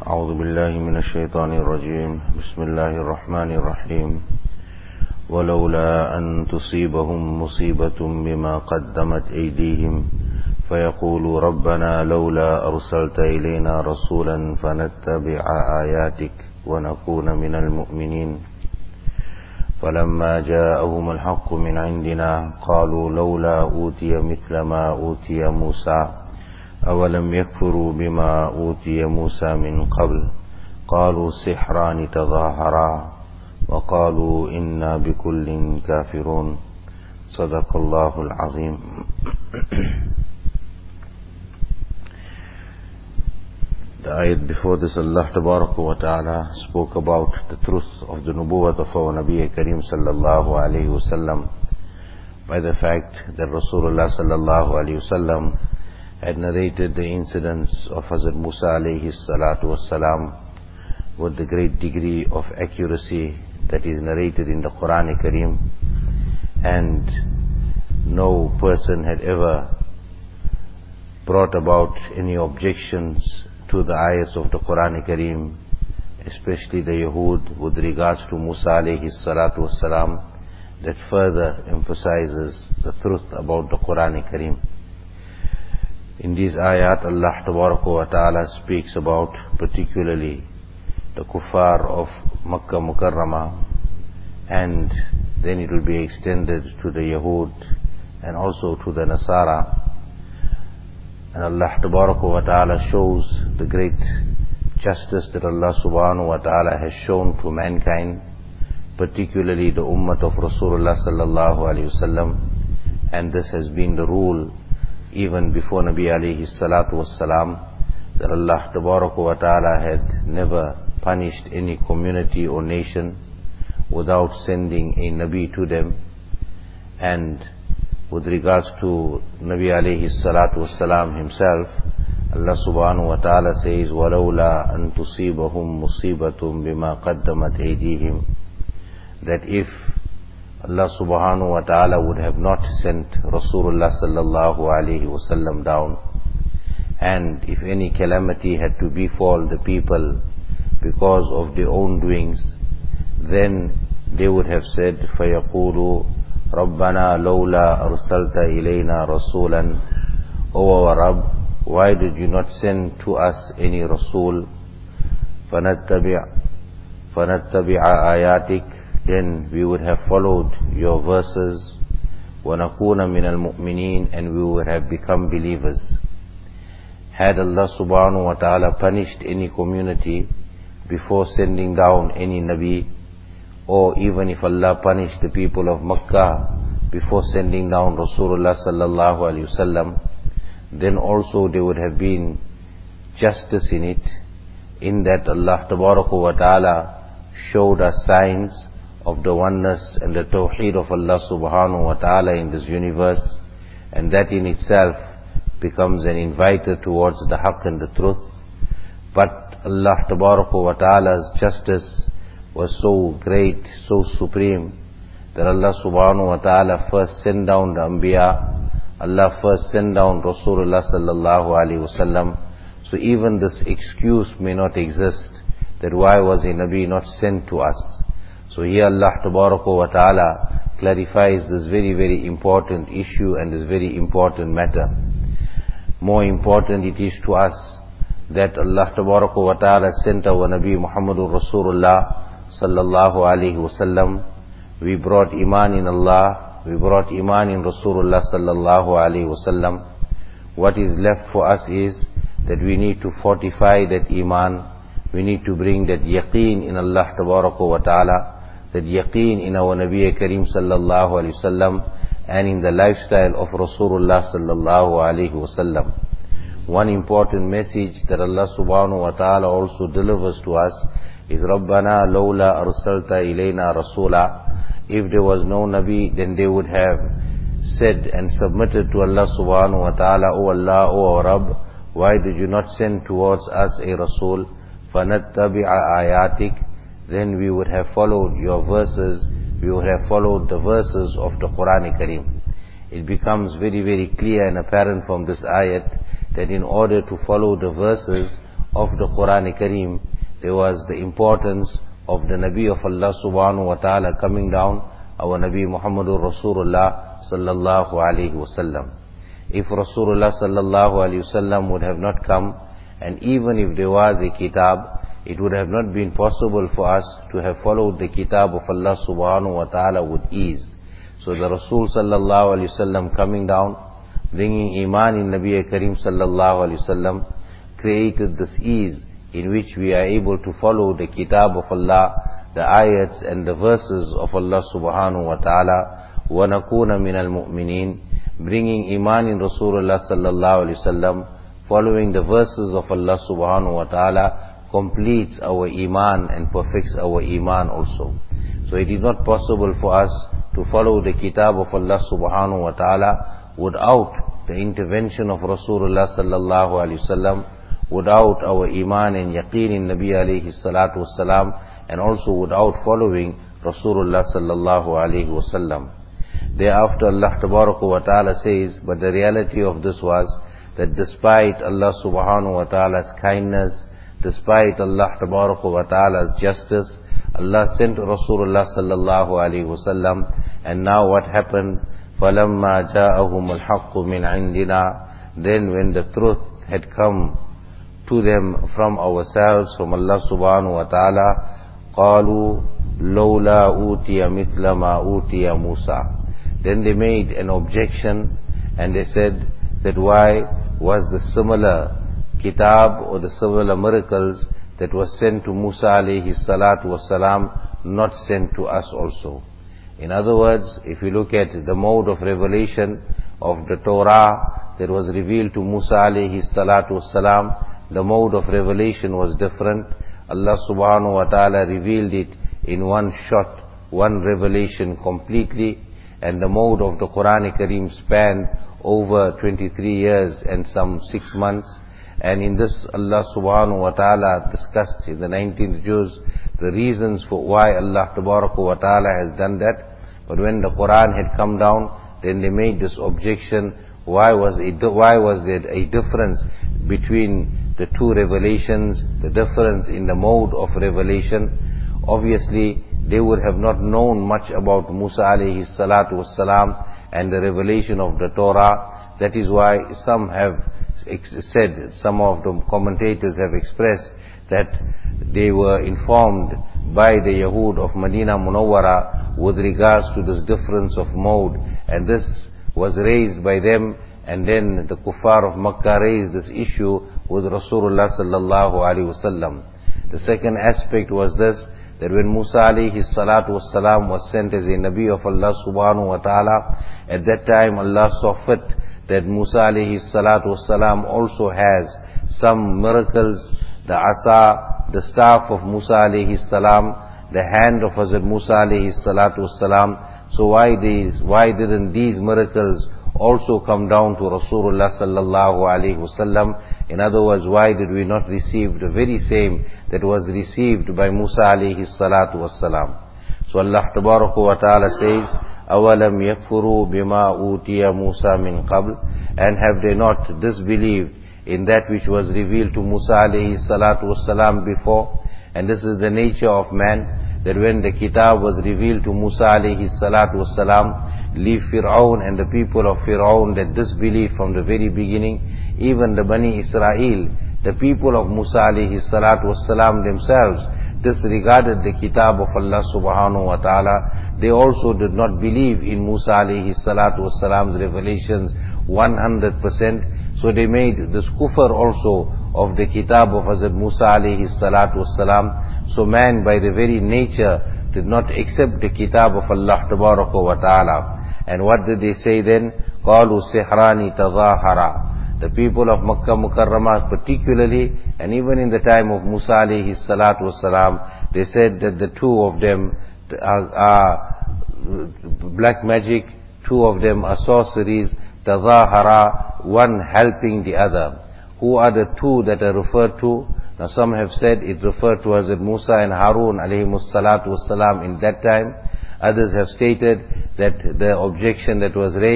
أعوذ بالله من الشيطان الرجيم بسم الله الرحمن الرحيم ولولا أن تصيبهم مصيبة بما قدمت أيديهم فيقولوا ربنا لولا أرسلت إلينا رسولا فنتبع آياتك ونكون من المؤمنين فلما جاءهم الحق من عندنا قالوا لولا أوتي مثل ما أوتي موسى أولم يكفروا بما أوتي موسى من قبل قالوا سحران تظاهرا وقالوا إنا بكل كافرون صدق الله العظيم. The ayat before this, Allah Tabaraka wa Ta'ala spoke about the truth of the nubuwwat of our Nabi Kareem sallallahu alayhi wasallam by the fact that Rasulullah sallallahu alayhi wasallam had narrated the incidents of Hazrat Musa alayhi salatu wassalam with the great degree of accuracy that is narrated in the Quran Kareem, and no person had ever brought about any objections to the ayats of the Quran Kareem, especially the Yahud, with regards to Musa alayhi salatu wassalam, that further emphasizes the truth about the Quran Kareem. In these ayat, Allah Tabaraka wa Ta'ala speaks about particularly the kuffar of Makkah Mukarramah, and then it will be extended to the Yahud and also to the Nasara. And Allah Tabaraka wa Ta'ala shows the great justice that Allah Subhanahu wa Ta'ala has shown to mankind, particularly the ummah of Rasulullah sallallahu alayhi wasallam, and this has been the rule even before Nabi alayhi salatu wassalam, that Allah Tabaraka wa Ta'ala had never punished any community or nation without sending a Nabi to them. And with regards to Nabi alayhi salatu wassalam himself, Allah subhanahu wa ta'ala says, وَلَوْلَا أَن تُصِيبَهُمْ مُصِيبَةٌ بِمَا قَدَّمَتْ أَيْدِيهِمْ, that if Allah subhanahu wa ta'ala would have not sent Rasulullah sallallahu alayhi wasallam down, and if any calamity had to befall the people because of their own doings, then they would have said, فَيَقُولُوا رَبَّنَا لَوْلَا أَرْسَلْتَ إِلَيْنَا رَسُولًا, O our Rabb, why did you not send to us any Rasul? فَنَتَّبِعَ آيَاتِكَ, then we would have followed your verses. وَنَكُونَ مِنَ الْمُؤْمِنِينَ, and we would have become believers. Had Allah subhanahu wa ta'ala punished any community before sending down any Nabi, or even if Allah punished the people of Makkah before sending down Rasulullah sallallahu alayhi wasallam, then also there would have been justice in it, in that Allah Tabaraka wa Ta'ala showed us signs of the oneness and the tawheed of Allah subhanahu wa ta'ala in this universe, and that in itself becomes an inviter towards the haqq and the truth. But Allah Tabaraka wa Ta'ala's justice was so great, so supreme, that Allah subhanahu wa ta'ala first sent down the Anbiya, Allah first sent down Rasulullah sallallahu alayhi wasallam. So even this excuse may not exist, that why was a Nabi not sent to us. So here Allah Tabaraka wa Ta'ala clarifies this very, very important issue and this very important matter. More important it is to us that Allah Tabaraka wa Ta'ala sent our Nabi Muhammadur Rasulullah sallallahu alayhi wasallam. We brought iman in Allah, we brought iman in Rasulullah sallallahu alayhi wasallam. What is left for us is that we need to fortify that iman. We need to bring that yaqeen in Allah Tabaraka wa Ta'ala, that yaqeen in our Nabi Kareem sallallahu alayhi wasallam, and in the lifestyle of Rasulullah sallallahu alayhi wasallam. One important message that Allah subhanahu wa ta'ala also delivers to us is Rabbana lawla arsalta ilayna rasula. If there was no Nabi, then they would have said and submitted to Allah subhanahu wa ta'ala, O Allah, O our Rabb, why did you not send towards us a Rasul? فَنَتَّبِعَ آيَاتِكَ, then we would have followed your verses, we would have followed the verses of the Quran Kareem. It becomes very, very clear and apparent from this ayat that in order to follow the verses of the Quran Kareem, there was the importance of the Nabi of Allah subhanahu wa ta'ala coming down, our Nabi Muhammadur Rasulullah sallallahu alayhi wasallam. If Rasulullah sallallahu alayhi wasallam would have not come, and even if there was a kitab, it would have not been possible for us to have followed the kitab of Allah subhanahu wa ta'ala with ease. So the Rasul sallallahu alayhi wasallam coming down, bringing iman in Nabi Kareem sallallahu alayhi wasallam, created this ease in which we are able to follow the kitab of Allah, the ayats and the verses of Allah subhanahu wa ta'ala. وَنَكُونَ مِنَ الْمُؤْمِنِينَ, bringing iman in Rasulullah sallallahu alayhi wasallam, following the verses of Allah subhanahu wa ta'ala, completes our iman and perfects our iman also. So it is not possible for us to follow the kitab of Allah subhanahu wa ta'ala without the intervention of Rasulullah sallallahu alayhi wasallam, without our iman and yaqeen in Nabi alayhi salatu wasalam, and also without following Rasulullah sallallahu alayhi wasallam. Thereafter Allah tabaraka wa ta'ala says, but the reality of this was that despite Allah subhanahu wa ta'ala's kindness, despite Allah tabaraka wa ta'ala's justice, Allah sent Rasulullah sallallahu alayhi wasallam. And now what happened? فَلَمَّا جَاءَهُمُ الْحَقُّ مِنْ عِنْدِنَا, then when the truth had come to them from ourselves, from Allah subhanahu wa ta'ala, قَالُوا لَوْلَا أُوتِيَ مِثْلَ مَا أُوتِيَ مُوسَى, then they made an objection and they said that why was the similar kitab or the similar miracles that was sent to Musa alayhi salatu wasalam not sent to us also. In other words, if you look at the mode of revelation of the Torah that was revealed to Musa alayhi salatu wasalam, the mode of revelation was different. Allah subhanahu wa ta'ala revealed it in one shot, one revelation completely, and the mode of the Quran Kareem spanned over 23 years and some 6 months. And in this Allah subhanahu wa ta'ala discussed in the 19th juz the reasons for why Allah tabaraka wa ta'ala has done that. But when the Quran had come down, then they made this objection, why was there a difference between the two revelations, the difference in the mode of revelation? Obviously they would have not known much about Musa alayhi salatu wassalam and the revelation of the Torah. That is why some have said, some of the commentators have expressed that they were informed by the Yahud of Medina Munawwara with regards to this difference of mode, and this was raised by them, and then the kuffar of Makkah raised this issue with Rasulullah sallallahu alaihi wasallam. The second aspect was this, that when Musa alayhi salatu wassalam was sent as a Nabi of Allah subhanahu wa ta'ala, at that time Allah saw fit that Musa alayhi salatu wassalam also has some miracles, the asa, the staff of Musa alayhi salam, the hand of Hazrat Musa alayhi salatu wassalam. So why didn't these miracles also come down to Rasulullah sallallahu alayhi wasallam? In other words, why did we not receive the very same that was received by Musa alayhi salatu wassalam? So Allah tabaraka wa ta'ala says, أَوَلَمْ يَكْفُرُوا بِمَا أُوتِيَ مُوسَى مِنْ قَبْلِ, and have they not disbelieved in that which was revealed to Musa alayhi salatu wassalam before? And this is the nature of man, that when the kitab was revealed to Musa alayhi salatu wassalam, leave Fir'aun and the people of Fir'aun that disbelieved from the very beginning, even the Bani Israel, the people of Musa alayhi salatu wassalam themselves, disregarded the kitab of Allah subhanahu wa ta'ala. They also did not believe in Musa alayhi salatu wassalam's revelations 100%. So they made this kufr also of the kitab of Hazrat Musa alayhi salatu wassalam. So man by the very nature did not accept the kitab of Allah tabaraka wa ta'ala. And what did they say then? قَالُوا سِحْرَانِ تَظَاهَرًا. The people of Makkah Mukarramah particularly, and even in the time of Musa alayhi salatu wasalam, they said that the two of them are black magic, two of them are sorceries, tazahara, one helping the other. Who are the two that are referred to? Now some have said it referred to Hazrat Musa and Harun alayhimus salatu wasalam in that time. Others have stated that the objection that was raised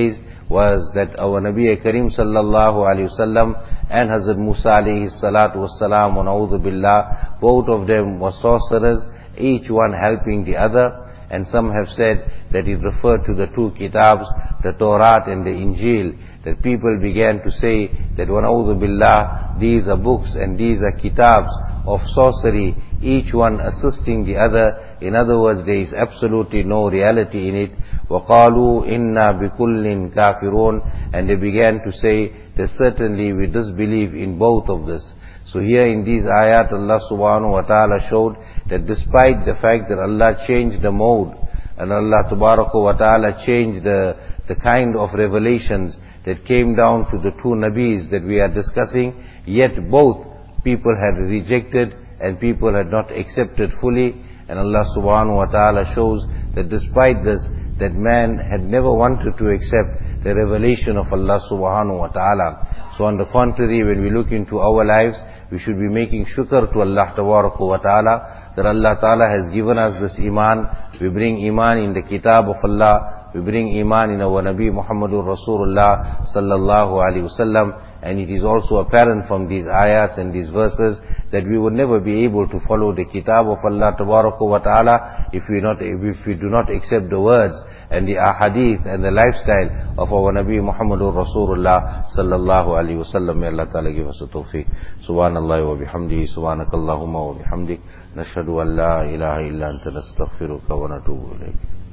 was that our Nabi Kareem sallallahu alayhi wasallam and Hazrat Musa alayhi salatu wassalam, wa na'udhu billah, both of them were sorcerers, each one helping the other. And some have said that it referred to the two kitabs, the Torah and the Injil, that people began to say that wa na'udhu billah, these are books and these are kitabs of sorcery, each one assisting the other. In other words, there is absolutely no reality in it. وَقَالُوا إِنَّا بِكُلٍّ كَافِرُونَ, and they began to say that certainly we disbelieve in both of this. So here in these ayat, Allah subhanahu wa ta'ala showed that despite the fact that Allah changed the mode, and Allah tabaraka wa ta'ala changed the kind of revelations that came down to the two Nabis that we are discussing, yet both people had rejected and people had not accepted fully. And Allah subhanahu wa ta'ala shows that despite this, that man had never wanted to accept the revelation of Allah subhanahu wa ta'ala. So on the contrary, when we look into our lives, we should be making shukr to Allah tabaraka wa ta'ala, that Allah ta'ala has given us this iman. We bring iman in the kitab of Allah, we bring iman in our Nabi Muhammadur Rasulullah sallallahu alaihi wasallam. And it is also apparent from these ayats and these verses that we would never be able to follow the kitab of Allah tabaraka wa ta'ala if we do not accept the words and the ahadith and the lifestyle of our Nabi Muhammadur Rasulullah sallallahu alaihi wasallam. May Allah ta'ala give us a tawfiq. Subhanallah wa bihamdihi, subhanakallahumma wa bihamdik, nashhadu an la ilaha illa anta nastaghfiruka wa natubu ilayk.